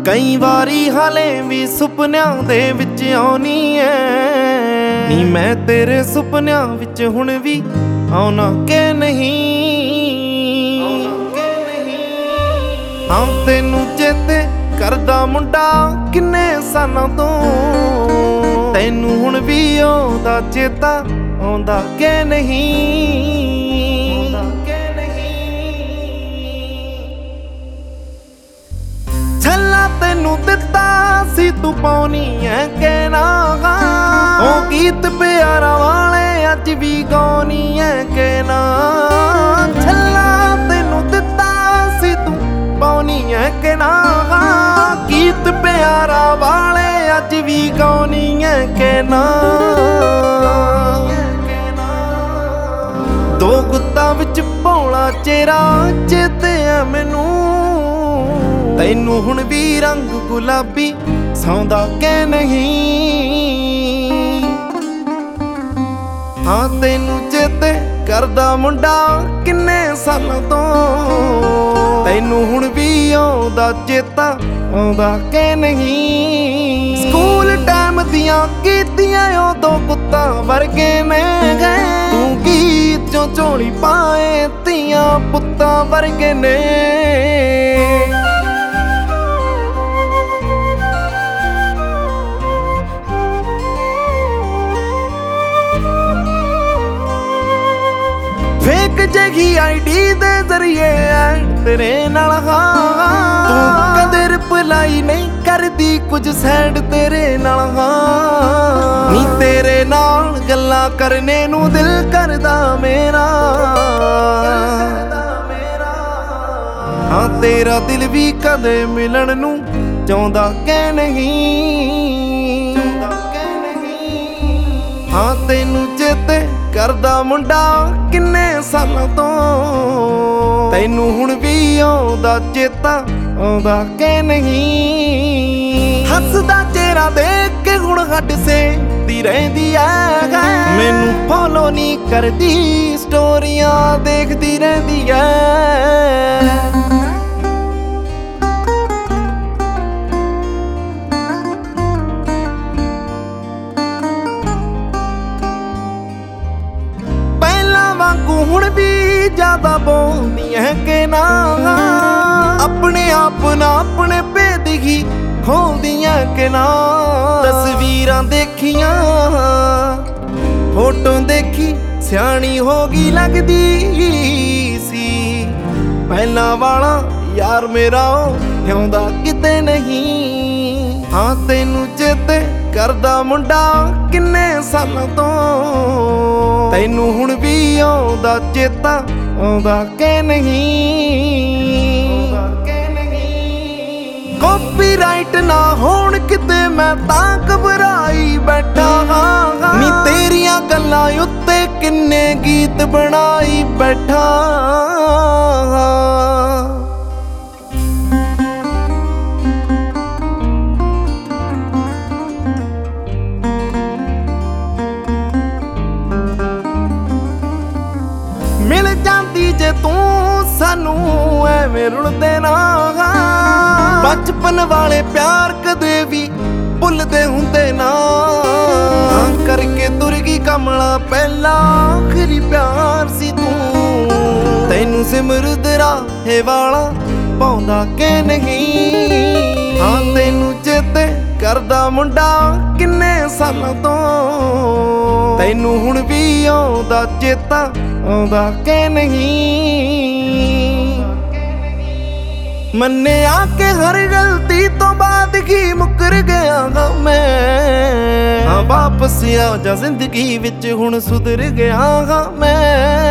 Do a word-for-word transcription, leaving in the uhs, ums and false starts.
ਕਈ ਵਾਰੀ ਹਾਲੇ ਵੀ ਸੁਪਨਿਆਂ ਦੇ ਵਿੱਚ ਆਉਣੀ ਐ ਨੀ ਮੈਂ ਤੇਰੇ ਸੁਪਨਿਆਂ ਵਿੱਚ ਹੁਣ ਵੀ ਆਉਣਾ ਕਿ ਨਹੀਂ। ਹਾਂ ਤੈਨੂੰ ਚੇਤੇ ਕਰਦਾ ਮੁੰਡਾ ਕਿੰਨੇ ਸਾਲਾਂ ਤੋਂ, ਤੈਨੂੰ ਹੁਣ ਵੀ ਆਉਂਦਾ ਚੇਤਾ ਆਉਂਦਾ ਕਿ ਨਹੀਂ। ਛੱਲਾ ਤੈਨੂੰ ਦਿੱਤਾ ਸੀ ਤੂੰ ਪਾਉਣੀ ਐ ਕਿ ਨਾ, ਉਹ ਗੀਤ ਪਿਆਰਾਂ ਵਾਲੇ ਅੱਜ ਵੀ ਗਾਉਣੀ ਐ ਕਿ ਨਾ। ਛੱਲਾ ਤੈਨੂੰ ਦਿੱਤਾ ਸੀ ਤੂੰ ਪਾਉਣੀ ਐ ਕਿ ਨਾ, ਗੀਤ ਪਿਆਰਾਂ ਵਾਲੇ ਅੱਜ ਵੀ ਗਾਉਣੀ ਐ ਕਿ ਨਾ। ਦੋ ਗੁੱਤਾਂ ਵਿੱਚ ਭੋਲਾ ਚਿਹਰਾ ਚੇਤੇ ਆ ਮੈਨੂੰ, ਤੈਨੂੰ ਹੁਣ ਵੀ ਰੰਗ ਗੁਲਾਬੀ ਸੌਂਦਾ ਕਿ ਨਹੀਂ। ਹਾਂ ਤੈਨੂੰ ਚੇਤੇ ਕਰਦਾ ਮੁੰਡਾ ਕਿੰਨੇ ਸਾਲਾਂ ਤੋਂ, ਤੈਨੂੰ ਹੁਣ ਵੀ ਆਉਂਦਾ ਚੇਤਾ ਆਉਂਦਾ ਕਿ ਨਹੀਂ। ਸਕੂਲ ਟਾਈਮ ਦੀਆਂ ਕੀਤੀਆਂ ਉਦੋਂ ਕੁੱਤਾਂ ਵਰਗੇ ਨੇ ਗਏ, ਤੂੰ ਗੀਤ ਚੋਂ ਝੋਲੀ ਪਾਏ ਧੀਆਂ ਪੁੱਤਾਂ ਵਰਗੇ ਨੇ। ਫੇਕ ਜਿਹੀ ਆਈਡੀ ਦੇ ਜ਼ਰੀਏ ਤੇਰੇ ਨਾਲ ਹਾਂ, ਤੂੰ ਕਦੇ ਰਿਪਲਾਈ ਨਹੀਂ ਕਰਦੀ ਕੁਝ ਸੈਂਡ ਤੇਰੇ ਨਾਲ ਹਾਂ। ਨੀ ਤੇਰੇ ਨਾਲ ਗੱਲਾਂ ਕਰਨੇ ਨੂੰ ਦਿਲ ਕਰਦਾ ਮੇਰਾ, ਹਾਂ ਤੇਰਾ ਦਿਲ ਵੀ ਕਦੇ ਮਿਲਣ ਨੂੰ ਚਾਹੁੰਦਾ ਕਿ ਨਹੀਂ। ਹਾਂ ਤੈਨੂੰ ਚੇਤੇ ਕਰਦਾ ਮੁੰਡਾ ਕਿੰਨੇ ਸਾਲਾਂ ਤੋਂ, ਤੈਨੂੰ ਹੁਣ ਵੀ ਆਉਂਦਾ ਚੇਤਾ ਆਉਂਦਾ ਕਿ ਨਹੀਂ। ਹੱਸਦਾ ਚਿਹਰਾ ਦੇਖ ਕੇ ਹੁਣ ਹੱਡ ਸੇ ਦੀ ਰਹਿੰਦੀ ਐ, ਮੈਨੂੰ ਫੋਲੋ ਨਹੀਂ ਕਰਦੀ ਸਟੋਰੀਆਂ ਦੇਖਦੀ ਰਹਿੰਦੀ ਐ। ਹੁਣ ਵੀ ਜ਼ਿਆਦਾ ਬੋਲਦੀਆਂ ਕਿ ਨਾ, ਆਪਣੇ ਆਪ ਨਾ ਆਪਣੇ ਭੇਦ ਹੀ ਖੋਲਦੀਆਂ ਕਿ ਨਾ। ਤਸਵੀਰਾਂ ਦੇਖੀਆਂ ਫੋਟੋ ਦੇਖੀ ਸਿਆਣੀ ਹੋ ਗਈ ਲੱਗਦੀ ਸੀ, ਪਹਿਲਾਂ ਵਾਲਾ ਯਾਰ ਮੇਰਾ ਆਉਂਦਾ ਕਿਤੇ ਨਹੀਂ। ਹਾਂ ਤੈਨੂੰ ਚੇਤੇ ਕਰਦਾ ਮੁੰਡਾ ਕਿੰਨੇ ਸਾਲਾਂ ਤੋਂ, ਤੈਨੂੰ ਹੁਣ ਵੀ ਆਉਂਦਾ ਚੇਤਾ ਆਉਂਦਾ ਕਿ ਨਹੀਂ। ਕਾਪੀਰਾਈਟ ਨਾ ਹੋਣ ਕਿਤੇ ਮੈਂ ਤਾਂ ਘਬਰਾਈ ਬੈਠਾ ਹਾਂ, ਨੀ ਤੇਰੀਆਂ ਗੱਲਾਂ ਉੱਤੇ ਕਿੰਨੇ ਗੀਤ ਬਣਾਈ ਬੈਠਾ। ਮਿਲ ਜਾਂਦੀ ਜੇ ਤੂੰ ਸਾਨੂੰ ਐਵੇਂ ਰੁਲਦੇ ਨਾ, ਬਚਪਨ ਵਾਲੇ ਪਿਆਰ ਕਦੇ ਵੀ ਭੁੱਲਦੇ ਹੁੰਦੇ ਨਾ। ਕਰਕੇ ਤੁਰ ਗਈ ਕਮਲਾ ਪਹਿਲਾ ਆਖਰੀ ਪਿਆਰ ਸੀ ਤੂੰ, ਤੈਨੂੰ ਸਿਮਰਦ ਰਾਹੇ ਵਾਲਾ ਪਾਉਂਦਾ ਕਿ ਨਹੀਂ। ਹਾਂ ਤੈਨੂੰ ਚੇਤੇ ਕਰਦਾ ਮੁੰਡਾ ਕਿੰਨੇ ਸਾਲਾਂ ਤੋਂ, ਤੈਨੂੰ ਹੁਣ ਵੀ ਆਉਂਦਾ ਚੇਤਾ ਆਉਂਦਾ ਕਿ ਨਹੀਂ। ਮੰਨਿਆ ਕਿ ਹਰ ਗਲਤੀ ਤੋਂ ਬਾਅਦ ਕੀ ਮੁੱਕਰ ਗਿਆ ਗਾ ਮੈਂ, ਹਾਂ ਵਾਪਸ ਆ ਜਾ ਜ਼ਿੰਦਗੀ ਵਿੱਚ ਹੁਣ ਸੁਧਰ ਗਿਆ ਗਾ ਮੈਂ।